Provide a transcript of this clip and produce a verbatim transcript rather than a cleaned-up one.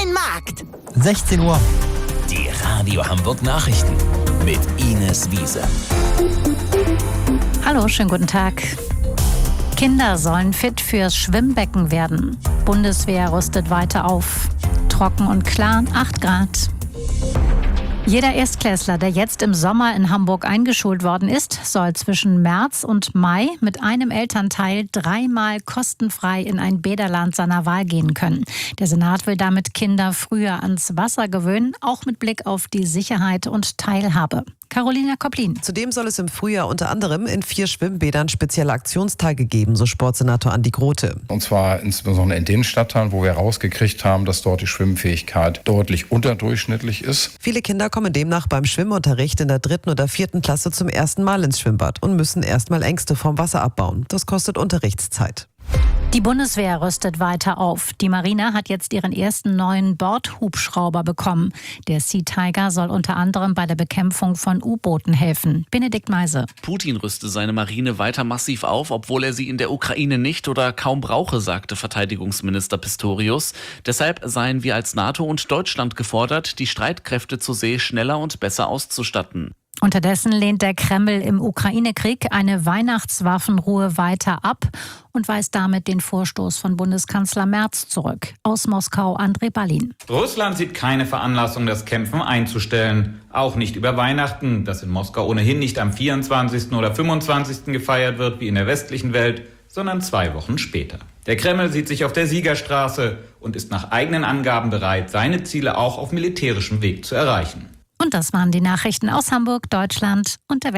ein Markt. sechzehn Uhr. Die Radio Hamburg Nachrichten mit Ines Wiese. Hallo, schönen guten Tag. Kinder sollen fit fürs Schwimmbecken werden. Bundeswehr rüstet weiter auf. Trocken und klar, acht Grad. Jeder Erstklässler, der jetzt im Sommer in Hamburg eingeschult worden ist, soll zwischen März und Mai mit einem Elternteil dreimal kostenfrei in ein Bäderland seiner Wahl gehen können. Der Senat will damit Kinder früher ans Wasser gewöhnen, auch mit Blick auf die Sicherheit und Teilhabe. Carolina Koplin. Zudem soll es im Frühjahr unter anderem in vier Schwimmbädern spezielle Aktionstage geben, so Sportsenator Andi Grote. Und zwar insbesondere in den Stadtteilen, wo wir herausgekriegt haben, dass dort die Schwimmfähigkeit deutlich unterdurchschnittlich ist. Viele Kinder kommen demnach beim Schwimmunterricht in der dritten oder vierten Klasse zum ersten Mal ins Schwimmbad und müssen erstmal Ängste vorm Wasser abbauen. Das kostet Unterrichtszeit. Die Bundeswehr rüstet weiter auf. Die Marine hat jetzt ihren ersten neuen Bordhubschrauber bekommen. Der Sea Tiger soll unter anderem bei der Bekämpfung von U-Booten helfen. Benedikt Meise. Putin rüste seine Marine weiter massiv auf, obwohl er sie in der Ukraine nicht oder kaum brauche, sagte Verteidigungsminister Pistorius. Deshalb seien wir als NATO und Deutschland gefordert, die Streitkräfte zur See schneller und besser auszustatten. Unterdessen lehnt der Kreml im Ukraine-Krieg eine Weihnachtswaffenruhe weiter ab und weist damit den Vorstoß von Bundeskanzler Merz zurück. Aus Moskau Andrei Balin. Russland sieht keine Veranlassung, das Kämpfen einzustellen. Auch nicht über Weihnachten, das in Moskau ohnehin nicht am vierundzwanzigsten oder fünfundzwanzigsten gefeiert wird wie in der westlichen Welt, sondern zwei Wochen später. Der Kreml sieht sich auf der Siegerstraße und ist nach eigenen Angaben bereit, seine Ziele auch auf militärischem Weg zu erreichen. Und das waren die Nachrichten aus Hamburg, Deutschland und der Welt.